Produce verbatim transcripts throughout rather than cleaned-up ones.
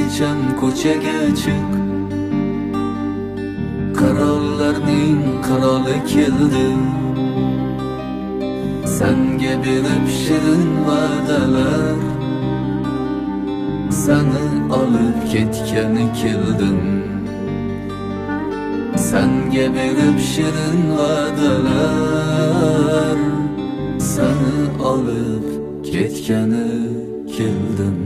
Qirolicham ko'chaga chiq, qirollarning qiroli keldi. Senga berib shirin va'dalar, seni olib ketgani keldim. Senga berib shirin va'dalar, seni olib ketgani keldim.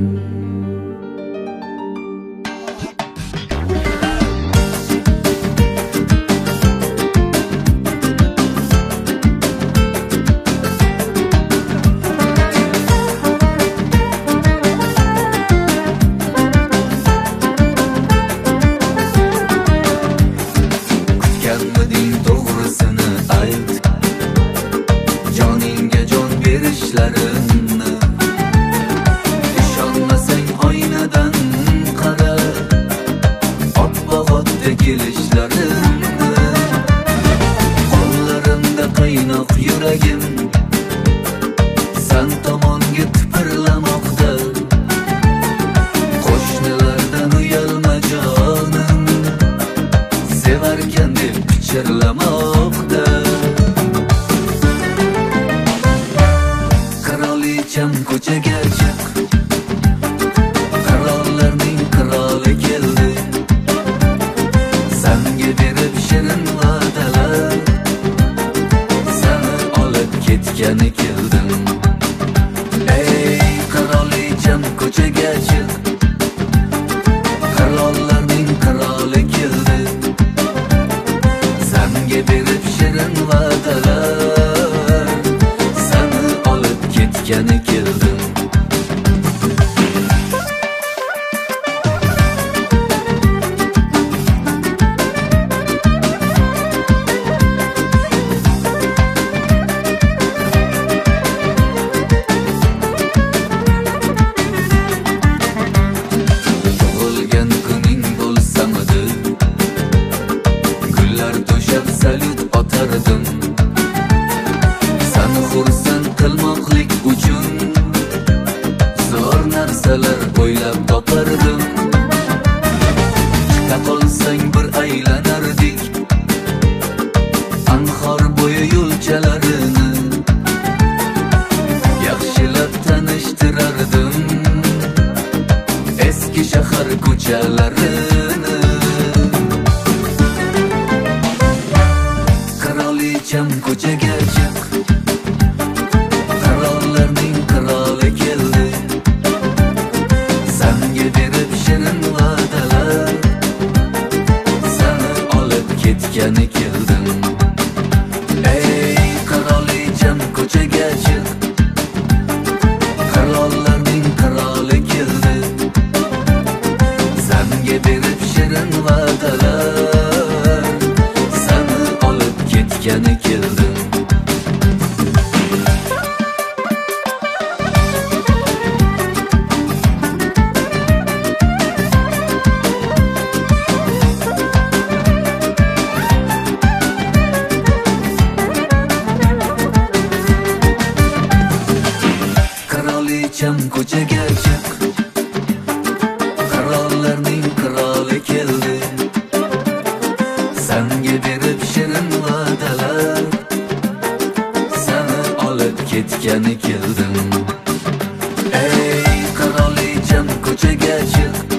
Kutganmiding to'g'risini ayt, joningga jon berishlarini. Ishonmasang oynadan qara, oppoq otda kelishlarini. Qo'llarimda qaynoq yuragim sen tomonga tipirlamoqda. Qo'shnilardan uyalma jonim, sevarkan deb pichirlamoqda. Qirolicham ko'chaga chiq, qirollarning qiroli keldi. Senga berib shirin va'dalar, seni olib ketgani keldim. Ey qirolicham ko'chaga chiq, qirollarning qiroli keldi. Senga berib shirin va'dalar, seni olib ketgani keldim. Tug'ilgan kuning bo'lsamidi, gullar to'shab salyut otardim. Seni xursand qilmoqlik uchun zo'r narsalar o'ylab topardim. Chiqa qolsang bir aylanardik anhor bo'yi yo'lchalarini. Yaxshilab tanishtirardim eski shahar ko'chalarini. Qirolicham ko'chaga chiq, qirollarning qiroli keldi. Senga berib shirin va'dalar, seni olib ketgani keldim. Ey qirolicham ko'chaga chiq, qirollarning qiroli keldi. Senga berib shirin va'dalar, seni olib ketgani keldim. Qirolicham ko'chaga chiq, qirollarning qiroli keldi. Senga berib shirin va'dalar, seni olib ketgani keldim. Ey qirolicham ko'chaga chiq,